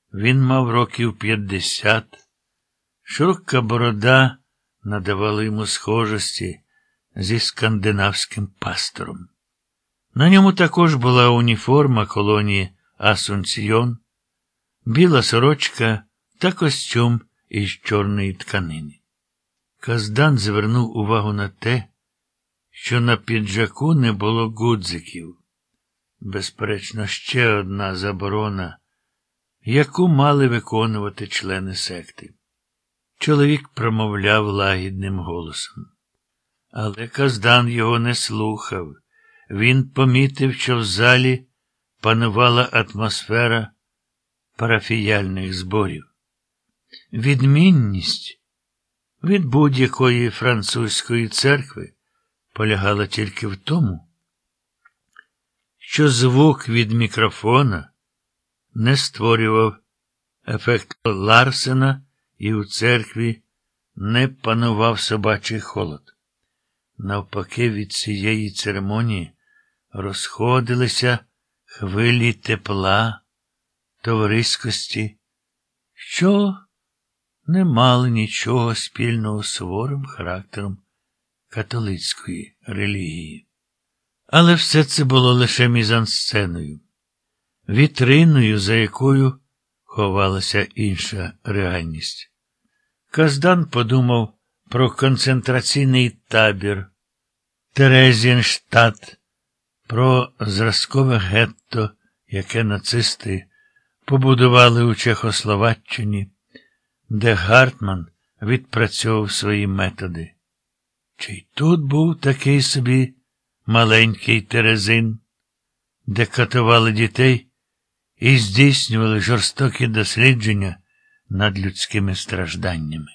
Він мав років 50. Широка борода надавала йому схожості зі скандинавським пастором. На ньому також була уніформа колонії Асунсьйон, біла сорочка та костюм із чорної тканини. Каздан звернув увагу на те, що на піджаку не було гудзиків. Безперечно, ще одна заборона, яку мали виконувати члени секти. Чоловік промовляв лагідним голосом. Але Каздан його не слухав. Він помітив, що в залі панувала атмосфера парафіяльних зборів. Відмінність від будь-якої французької церкви полягала тільки в тому, що звук від мікрофона не створював ефект Ларсена і у церкві не панував собачий холод. Навпаки, від цієї церемонії розходилися хвилі тепла, товариськості, що не мали нічого спільного з суворим характером католицької релігії. Але все це було лише мізансценою, вітриною, за якою ховалася інша реальність. Каздан подумав про концентраційний табір, Терезінштадт, про зразкове гетто, яке нацисти побудували у Чехословаччині, де Гартман відпрацьовував свої методи. Чи й тут був такий собі маленький Терезин, де катували дітей і здійснювали жорстокі дослідження над людськими стражданнями?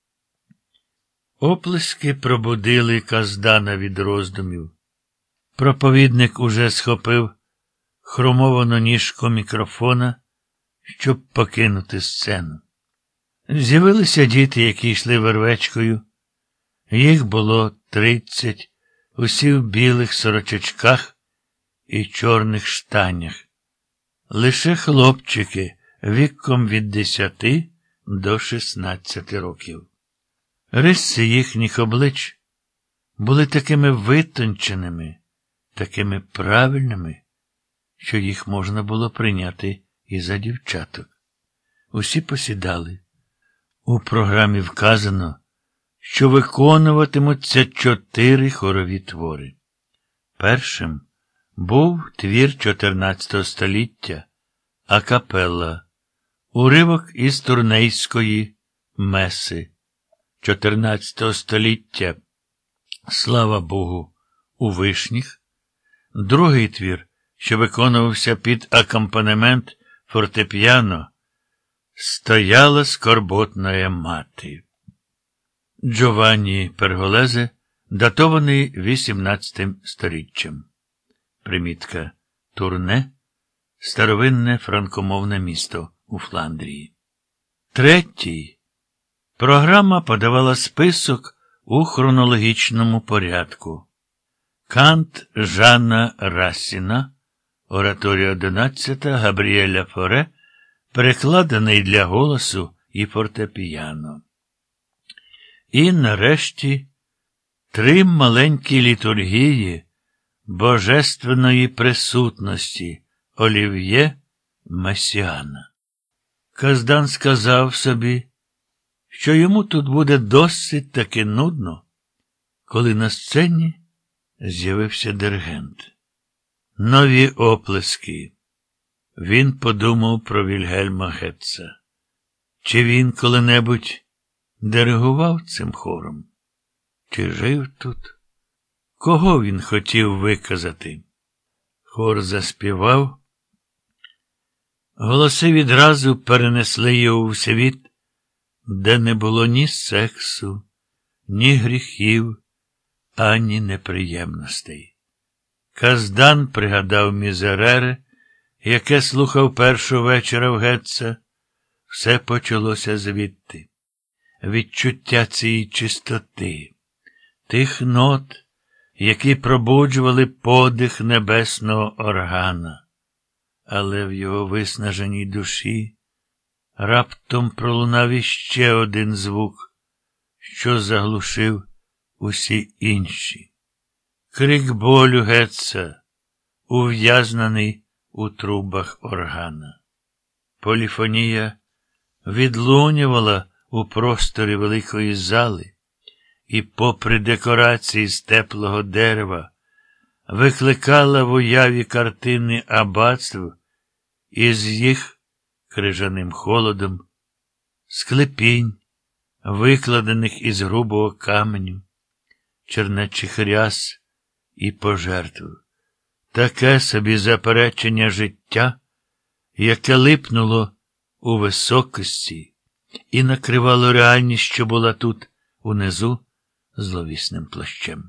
Оплески пробудили Каздана від роздумів. Проповідник уже схопив хромовану ніжку мікрофона, щоб покинути сцену. З'явилися діти, які йшли вервечкою. Їх було 30, усі в білих сорочечках і чорних штанях. Лише хлопчики віком від 10 до 16 років. Риси їхніх облич були такими витонченими, такими правильними, що їх можна було прийняти і за дівчаток. Усі посідали. У програмі вказано, що виконуватимуться 4 хорові твори. Першим був твір 14 століття акапелла, уривок із Турнейської меси 14 століття «Слава Богу» у Вишніх. Другий твір, що виконувався під акомпанемент фортепіано, «Стояла скорботна мати» Джованні Перголезе, датований 18 сторіччям. Примітка. Турне – старовинне франкомовне місто у Фландрії. Третій. Програма подавала список у хронологічному порядку. Кант Жана Рассіна, ораторія 11 Габріеля Форе, перекладений для голосу і фортепіано. І, нарешті, 3 маленькі літургії божественної присутності Олів'є Месіана. Каздан сказав собі, що йому тут буде досить таки нудно, коли на сцені з'явився диригент. Нові оплески. Він подумав про Вільгельма Гетца. Чи він коли-небудь диригував цим хором? Чи жив тут? Кого він хотів виказати? Хор заспівав. Голоси відразу перенесли його у світ, де не було ні сексу, ні гріхів, ані неприємностей. Каздан пригадав Мізерере, яке слухав першого вечора в Гетца. Все почалося звідти. Відчуття цієї чистоти, тих нот, які пробуджували подих небесного органа. Але в його виснаженій душі раптом пролунав іще один звук, що заглушив усі інші. Крик болю Гетца, ув'язнений у трубах органа. Поліфонія відлунювала у просторі великої зали, і попри декорації з теплого дерева викликала в уяві картини аббатств із їх крижаним холодом, склепінь, викладених із грубого каменю, чернечих ряс і пожертв. Таке собі заперечення життя, яке липнуло у високості і накривало реальність, що була тут, унизу, зловісним плащем.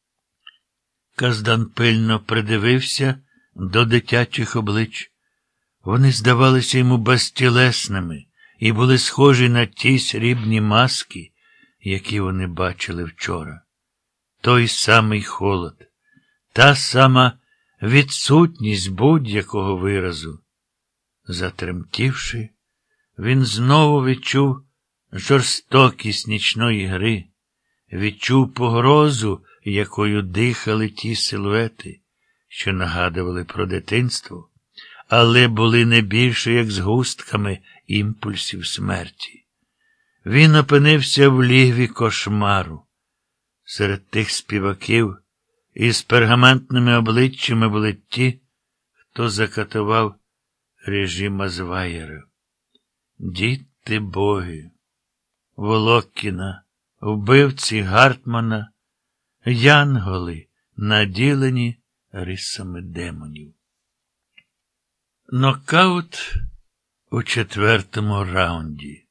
Каздан пильно придивився до дитячих облич. Вони здавалися йому безтілесними і були схожі на ті срібні маски, які вони бачили вчора. Той самий холод, та сама відсутність будь-якого виразу. Затремтівши, він знову відчув жорстокість нічної гри, відчув погрозу, якою дихали ті силуети, що нагадували про дитинство, але були не більше, як згустками імпульсів смерті. Він опинився в лігві кошмару. Серед тих співаків із пергаментними обличчями були ті, хто закатував режима Зваєра. Діти боги, Волокіна, вбивці Гартмана, янголи, наділені рисами демонів. Нокаут у 4-му раунді.